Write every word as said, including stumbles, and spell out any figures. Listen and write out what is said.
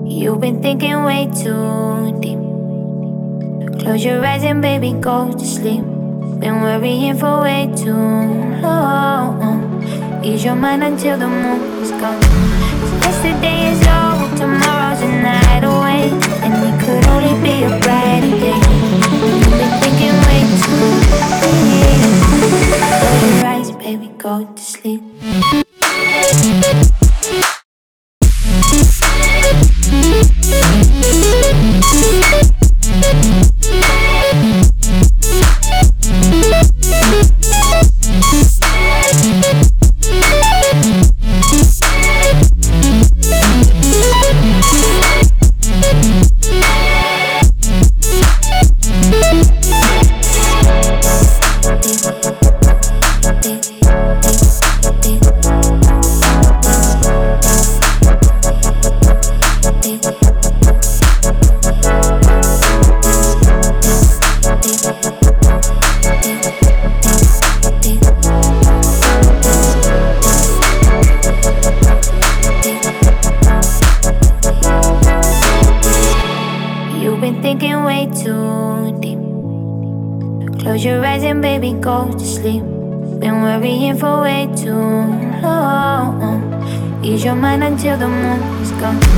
You've been thinking way too deep. Close your eyes and baby go to sleep. Been worrying for way too long. Ease your mind until the moon is gone. 'Cause yesterday is over, tomorrow's a night away, and it could only be a brighter day. You've been thinking way too deep. Close your eyes, baby, go to sleep. You've been thinking way too deep. Close your eyes and baby go to sleep. Been worrying for way too long. Ease your mind until the moon is gone.